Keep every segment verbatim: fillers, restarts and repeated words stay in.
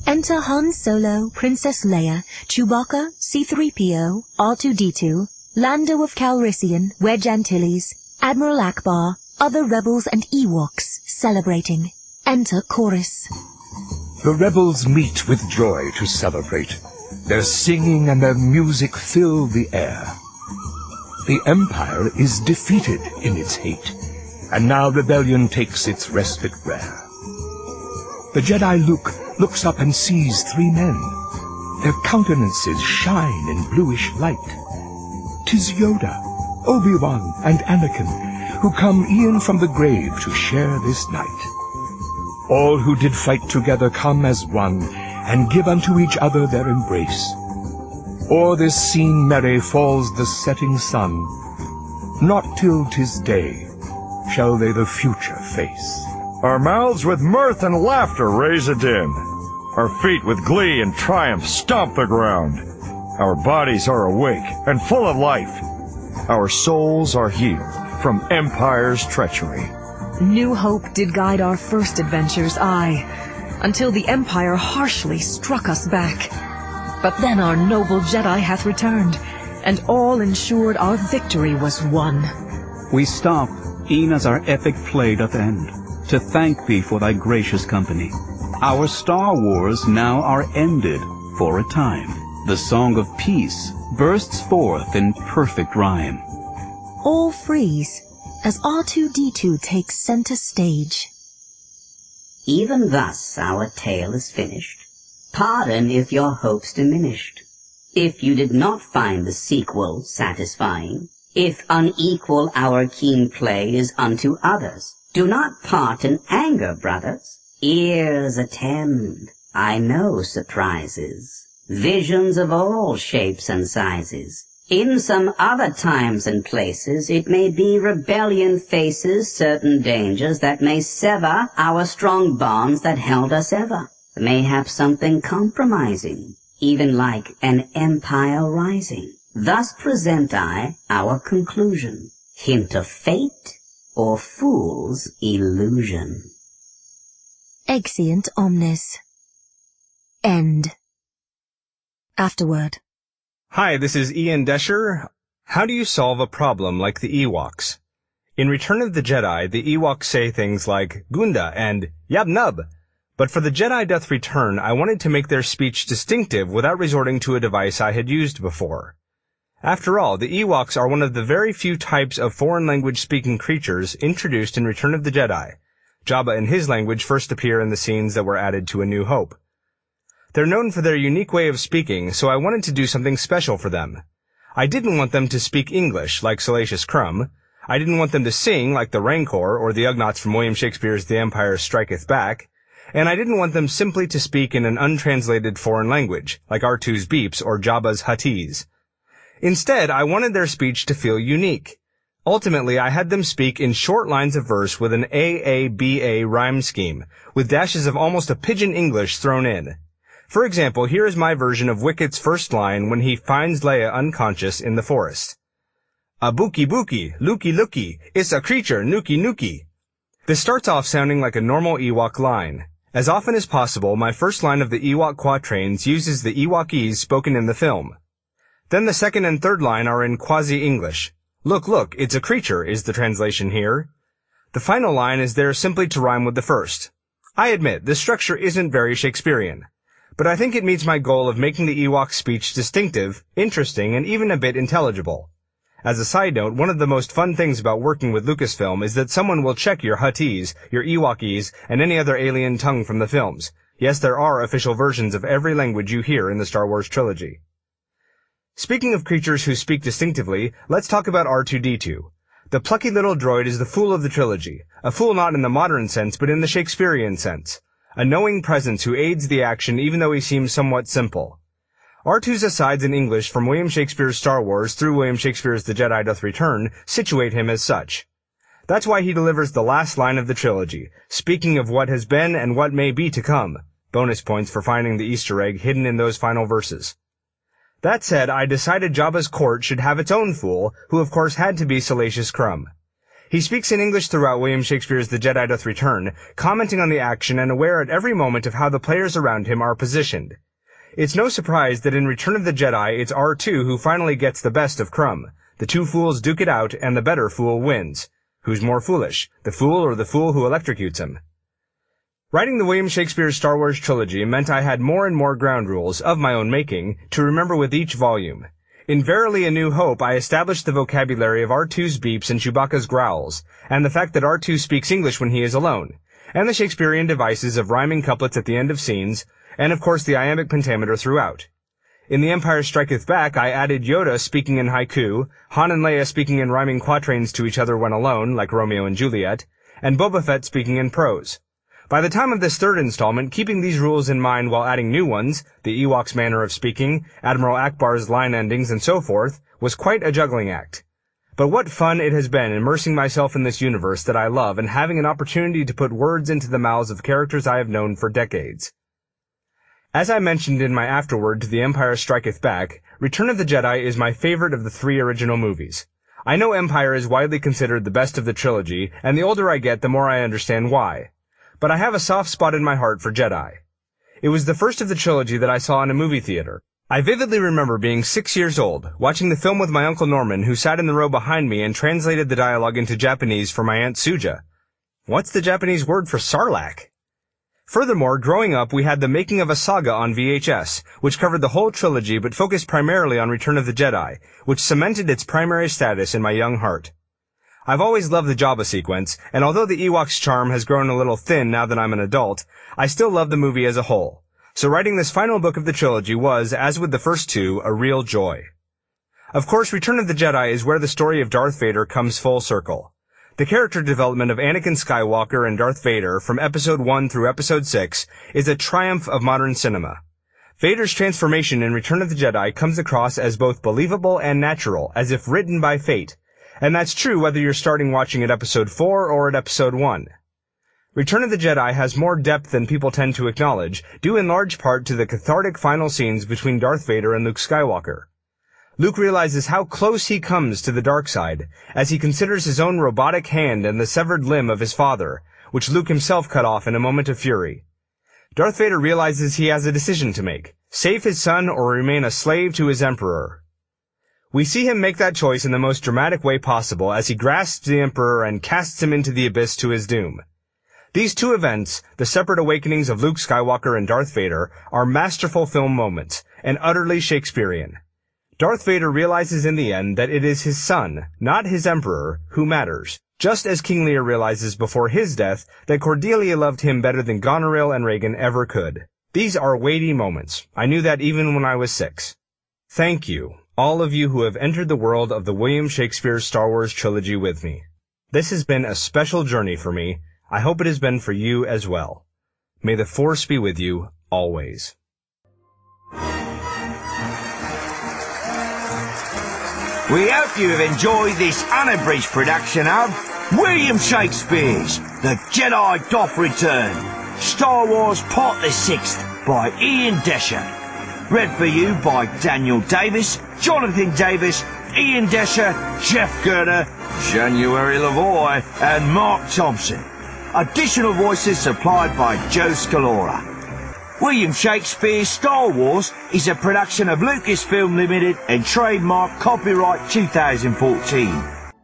Enter Han Solo, Princess Leia, Chewbacca, C three P O, R two D two, Lando of Calrissian, Wedge Antilles, Admiral Akbar, other rebels and Ewoks celebrating. Enter chorus. The rebels meet with joy to celebrate. Their singing and their music fill the air. The Empire is defeated in its hate, and now rebellion takes its respite rare. The Jedi Luke looks up and sees three men. Their countenances shine in bluish light. 'Tis Yoda, Obi-Wan, and Anakin, who come e'en from the grave to share this night. All who did fight together come as one, and give unto each other their embrace. O'er this scene merry falls the setting sun. Not till 'tis day shall they the future face. Our mouths with mirth and laughter raise a din. Our feet with glee and triumph stomp the ground. Our bodies are awake and full of life. Our souls are healed from Empire's treachery. New hope did guide our first adventures, aye, until the Empire harshly struck us back. But then our noble Jedi hath returned, and all ensured our victory was won. We stop, e'en as our epic play doth end, to thank thee for thy gracious company. Our Star Wars now are ended for a time. The song of peace bursts forth in perfect rhyme. All freeze as R two D two takes center stage. Even thus our tale is finished. Pardon if your hopes diminished. If you did not find the sequel satisfying, if unequal our keen play is unto others, do not part in anger, brothers. Ears attend, I know surprises, visions of all shapes and sizes. In some other times and places, it may be rebellion faces certain dangers that may sever our strong bonds that held us ever. Mayhap something compromising, even like an empire rising. Thus present I our conclusion, hint of fate or fool's illusion. Exeunt omnes. End. Afterword. Hi, this is Ian Desher. How do you solve a problem like the Ewoks? In Return of the Jedi, the Ewoks say things like Gunda and Yab Nub. But for The Jedi Doth Return, I wanted to make their speech distinctive without resorting to a device I had used before. After all, the Ewoks are one of the very few types of foreign language speaking creatures introduced in Return of the Jedi. Jabba and his language first appear in the scenes that were added to A New Hope. They're known for their unique way of speaking, so I wanted to do something special for them. I didn't want them to speak English like Salacious Crumb. I didn't want them to sing like the Rancor or the Ugnaughts from William Shakespeare's The Empire Striketh Back. And I didn't want them simply to speak in an untranslated foreign language, like R two's beeps or Jabba's Huttese. Instead, I wanted their speech to feel unique. Ultimately, I had them speak in short lines of verse with an A A B A rhyme scheme, with dashes of almost a pidgin English thrown in. For example, here is my version of Wicket's first line when he finds Leia unconscious in the forest. A bookie bookie, looky looky, it's a creature, nookie nookie. This starts off sounding like a normal Ewok line. As often as possible, my first line of the Ewok quatrains uses the Ewokese spoken in the film. Then the second and third line are in quasi-English. Look, look, it's a creature, is the translation here. The final line is there simply to rhyme with the first. I admit, this structure isn't very Shakespearean. But I think it meets my goal of making the Ewok speech distinctive, interesting, and even a bit intelligible. As a side note, one of the most fun things about working with Lucasfilm is that someone will check your Huttese, your Ewokese, and any other alien tongue from the films. Yes, there are official versions of every language you hear in the Star Wars trilogy. Speaking of creatures who speak distinctively, let's talk about R two D two. The plucky little droid is the fool of the trilogy. A fool not in the modern sense, but in the Shakespearean sense. A knowing presence who aids the action even though he seems somewhat simple. R two's asides in English from William Shakespeare's Star Wars through William Shakespeare's The Jedi Doth Return situate him as such. That's why he delivers the last line of the trilogy, speaking of what has been and what may be to come. Bonus points for finding the Easter egg hidden in those final verses. That said, I decided Jabba's court should have its own fool, who of course had to be Salacious Crumb. He speaks in English throughout William Shakespeare's The Jedi Doth Return, commenting on the action and aware at every moment of how the players around him are positioned. It's no surprise that in Return of the Jedi, it's R two who finally gets the best of Crumb. The two fools duke it out, and the better fool wins. Who's more foolish, the fool or the fool who electrocutes him? Writing the William Shakespeare Star Wars trilogy meant I had more and more ground rules, of my own making, to remember with each volume. In Verily A New Hope, I established the vocabulary of R two's beeps and Chewbacca's growls, and the fact that R two speaks English when he is alone, and the Shakespearean devices of rhyming couplets at the end of scenes, and of course the iambic pentameter throughout. In The Empire Striketh Back, I added Yoda speaking in haiku, Han and Leia speaking in rhyming quatrains to each other when alone, like Romeo and Juliet, and Boba Fett speaking in prose. By the time of this third installment, keeping these rules in mind while adding new ones, the Ewok's manner of speaking, Admiral Akbar's line endings, and so forth, was quite a juggling act. But what fun it has been immersing myself in this universe that I love and having an opportunity to put words into the mouths of characters I have known for decades. As I mentioned in my afterword to The Empire Striketh Back, Return of the Jedi is my favorite of the three original movies. I know Empire is widely considered the best of the trilogy, and the older I get, the more I understand why. But I have a soft spot in my heart for Jedi. It was the first of the trilogy that I saw in a movie theater. I vividly remember being six years old, watching the film with my Uncle Norman, who sat in the row behind me and translated the dialogue into Japanese for my Aunt Suja. What's the Japanese word for sarlacc? Furthermore, growing up, we had The Making of a Saga on V H S, which covered the whole trilogy but focused primarily on Return of the Jedi, which cemented its primary status in my young heart. I've always loved the Jabba sequence, and although the Ewok's charm has grown a little thin now that I'm an adult, I still love the movie as a whole. So writing this final book of the trilogy was, as with the first two, a real joy. Of course, Return of the Jedi is where the story of Darth Vader comes full circle. The character development of Anakin Skywalker and Darth Vader from Episode one through Episode six is a triumph of modern cinema. Vader's transformation in Return of the Jedi comes across as both believable and natural, as if written by fate. And that's true whether you're starting watching at Episode four or at Episode one. Return of the Jedi has more depth than people tend to acknowledge, due in large part to the cathartic final scenes between Darth Vader and Luke Skywalker. Luke realizes how close he comes to the dark side, as he considers his own robotic hand and the severed limb of his father, which Luke himself cut off in a moment of fury. Darth Vader realizes he has a decision to make, save his son or remain a slave to his Emperor. We see him make that choice in the most dramatic way possible as he grasps the Emperor and casts him into the abyss to his doom. These two events, the separate awakenings of Luke Skywalker and Darth Vader, are masterful film moments, and utterly Shakespearean. Darth Vader realizes in the end that it is his son, not his Emperor, who matters, just as King Lear realizes before his death that Cordelia loved him better than Goneril and Regan ever could. These are weighty moments. I knew that even when I was six. Thank you, all of you who have entered the world of the William Shakespeare Star Wars trilogy with me. This has been a special journey for me. I hope it has been for you as well. May the Force be with you always. We hope you have enjoyed this unabridged production of William Shakespeare's The Jedi Doth Return, Star Wars Part the Sixth by Ian Desher. Read for you by Daniel Davis, Jonathan Davis, Ian Desher, Jeff Gerner, January Lavoie, and Mark Thompson. Additional voices supplied by Joe Scalora. William Shakespeare's Star Wars is a production of Lucasfilm Limited and trademark copyright two thousand fourteen.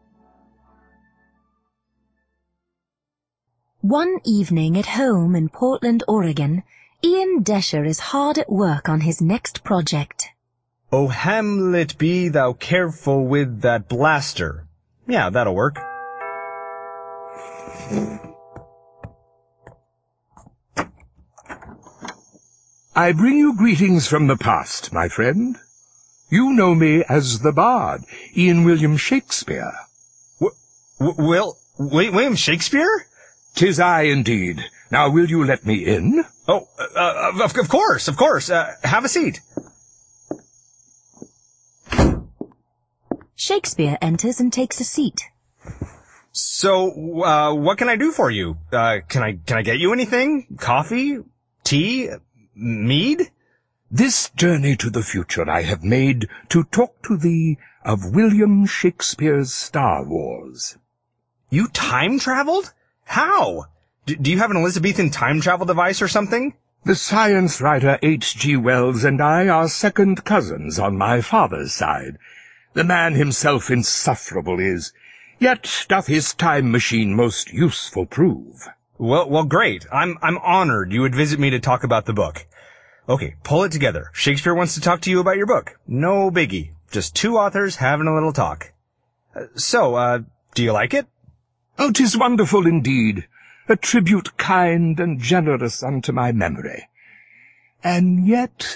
One evening at home in Portland, Oregon, Ian Desher is hard at work on his next project. Oh, Hamlet, be thou careful with that blaster. Yeah, that'll work. I bring you greetings from the past, my friend. You know me as the Bard, Ian William Shakespeare. W- w- Will, William Shakespeare? 'Tis I, indeed. Now, will you let me in? Oh, uh, of, of course, of course. Uh, have a seat. Shakespeare enters and takes a seat. So, uh, what can I do for you? Uh, can I, can I get you anything? Coffee? Tea? Mead? This journey to the future I have made to talk to thee of William Shakespeare's Star Wars. You time traveled? How? D- do you have an Elizabethan time travel device or something? The science writer H G Wells and I are second cousins on my father's side. The man himself insufferable is, yet doth his time machine most useful prove. Well, well, great. I'm, I'm honored you would visit me to talk about the book. Okay, pull it together. Shakespeare wants to talk to you about your book. No biggie. Just two authors having a little talk. Uh, so, uh, do you like it? Oh, 'tis wonderful indeed. A tribute kind and generous unto my memory. And yet...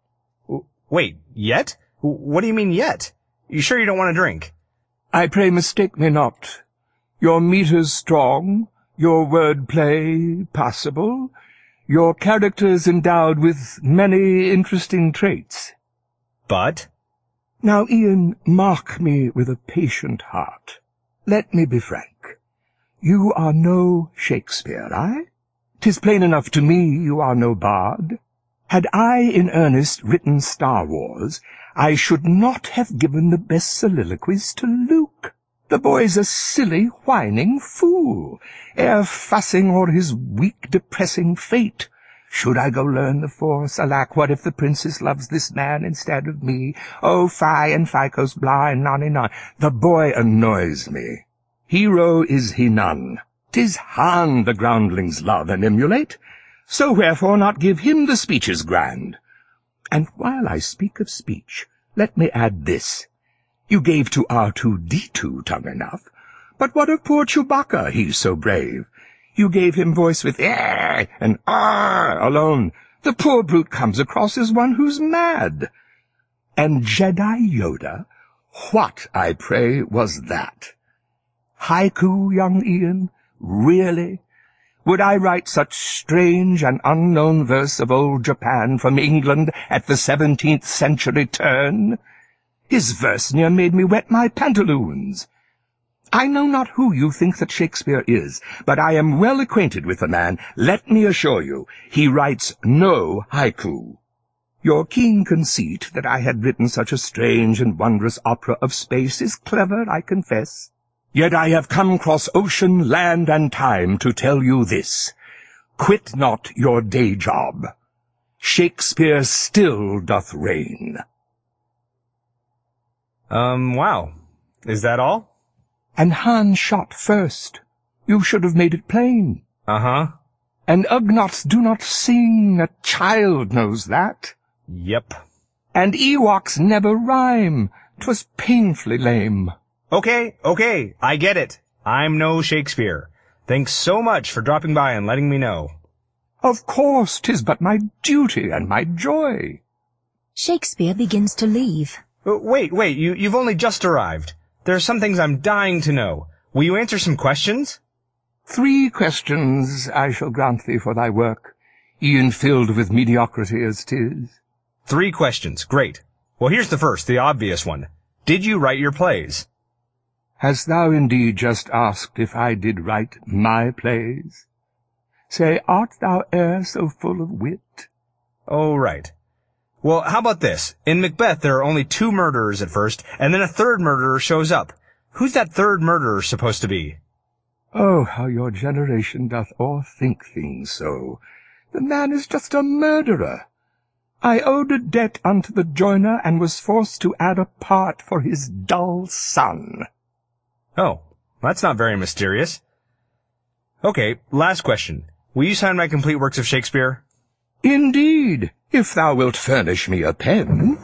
Wait, yet? What do you mean yet? You sure you don't want to drink? I pray mistake me not. Your meter's strong, your wordplay passable, your characters endowed with many interesting traits. But? Now, Ian, mark me with a patient heart. Let me be frank. You are no Shakespeare, I? 'Tis plain enough to me you are no bard. Had I in earnest written Star Wars, I should not have given the best soliloquies to Luke. The boy's a silly, whining fool, e'er fussing o'er his weak, depressing fate. Should I go learn the Force? Alack, what if the princess loves this man instead of me? Oh, fie and ficos, blah and nonny non. The boy annoys me. Hero is he none. 'Tis Han the groundlings love and emulate, so wherefore not give him the speeches grand? And while I speak of speech, let me add this. You gave to R two D two tongue enough, but what of poor Chewbacca, he's so brave? You gave him voice with eh and ah alone. The poor brute comes across as one who's mad. And Jedi Yoda, what, I pray, was that? Haiku, young Ian? Really? Would I write such strange and unknown verse of old Japan from England at the seventeenth century turn? His verse near made me wet my pantaloons. I know not who you think that Shakespeare is, but I am well acquainted with the man. Let me assure you, he writes no haiku. Your keen conceit that I had written such a strange and wondrous opera of space is clever, I confess. Yet I have come across ocean, land, and time to tell you this. Quit not your day job. Shakespeare still doth reign. Um, wow. Is that all? And Han shot first. You should have made it plain. Uh-huh. And Ugnaughts do not sing. A child knows that. Yep. And Ewoks never rhyme. 'Twas painfully lame. Okay, okay, I get it. I'm no Shakespeare. Thanks so much for dropping by and letting me know. Of course, 'tis but my duty and my joy. Shakespeare begins to leave. Uh, wait, wait, you, you've only just arrived. There are some things I'm dying to know. Will you answer some questions? Three questions I shall grant thee for thy work, e'en filled with mediocrity as 'tis. Three questions, great. Well, here's the first, the obvious one. Did you write your plays? Hast thou indeed just asked if I did write my plays? Say, art thou e'er so full of wit? Oh, right. Well, how about this? In Macbeth, there are only two murderers at first, and then a third murderer shows up. Who's that third murderer supposed to be? Oh, how your generation doth o'erthink things so. The man is just a murderer. I owed a debt unto the joiner, and was forced to add a part for his dull son. Oh, that's not very mysterious. Okay, last question. Will you sign my complete works of Shakespeare? Indeed, if thou wilt furnish me a pen.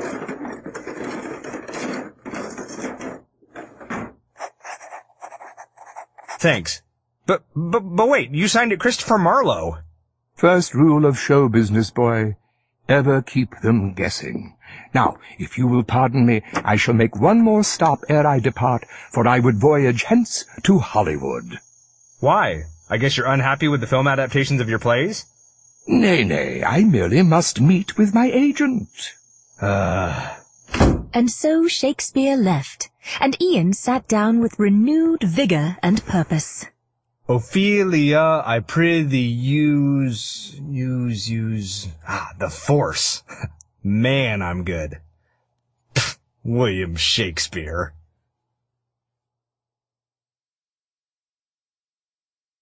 Thanks. But, but, but wait, you signed it Christopher Marlowe. First rule of show business, boy. Ever keep them guessing. Now, if you will pardon me, I shall make one more stop ere I depart, for I would voyage hence to Hollywood. Why? I guess you're unhappy with the film adaptations of your plays? Nay, nay, I merely must meet with my agent. Uh... And so Shakespeare left, and Ian sat down with renewed vigor and purpose. Ophelia, I prithee use, use, use, ah, the Force. Man, I'm good. William Shakespeare.